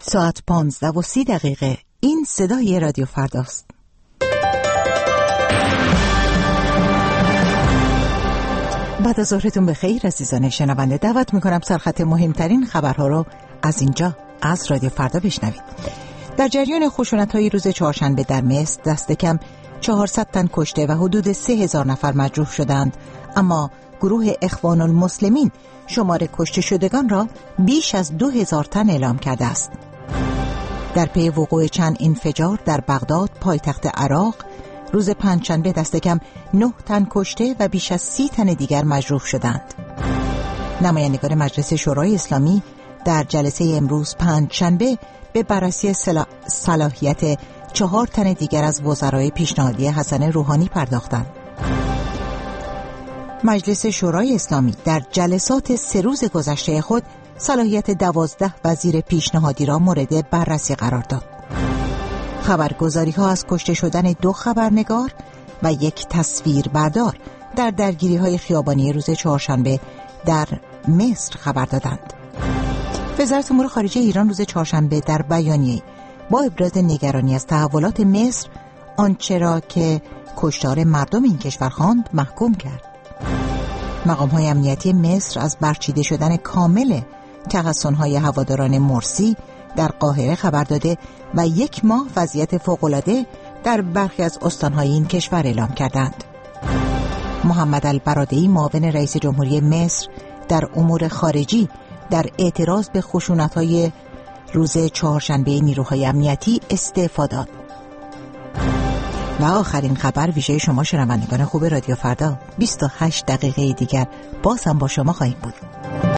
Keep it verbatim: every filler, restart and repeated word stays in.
ساعت پانزده و سی دقیقه. این صدای رادیو فرداست. بعد از ظهرتون بخیر عزیزان شنونده. دعوت میکنم سرخط مهمترین خبرها رو از اینجا از رادیو فردا بشنوید. در جریان خشونت‌های روز چهارشنبه در مصر دست کم چهارصد تن کشته و حدود سه هزار نفر مجروح شدند، اما گروه اخوان المسلمین شمار کشته شدگان را بیش از دو هزار تن اعلام کرده است. در پی وقوع چند انفجار در بغداد پایتخت عراق روز پنجشنبه دست کم نه تن کشته و بیش از سی تن دیگر مجروح شدند. نمایندگان مجلس شورای اسلامی در جلسه امروز پنجشنبه به بررسی صلاحیت چهار تن دیگر از وزرای پیشنهادی حسن روحانی پرداختند. مجلس شورای اسلامی در جلسات سه روز گذشته خود صلاحیت دوازده وزیر پیشنهادی را مورد بررسی قرار داد. خبرگزاری ها از کشته شدن دو خبرنگار و یک تصویر بردار در درگیری های خیابانی روز چهارشنبه در مصر خبر دادند. وزارت امور خارجه ایران روز چهارشنبه در بیانیه‌ای با ابراز نگرانی از تحولات مصر آنچه را که کشتار مردم این کشور خواند محکوم کرد. مقام‌های امنیتی مصر از برچیده شدن کامل تحصن‌های هواداران مرسی در قاهره خبر داده و یک ماه وضعیت فوق‌العاده در برخی از استان‌های این کشور اعلام کردند. محمد البرادعی معاون رئیس جمهوری مصر در امور خارجی در اعتراض به خشونت‌های روز چهارشنبه نیروهای امنیتی استعفا داد. و آخرین خبر ویژه شما شنوندگان خوب رادیو فردا، بیست و هشت دقیقه دیگر باز هم با شما خواهیم بود.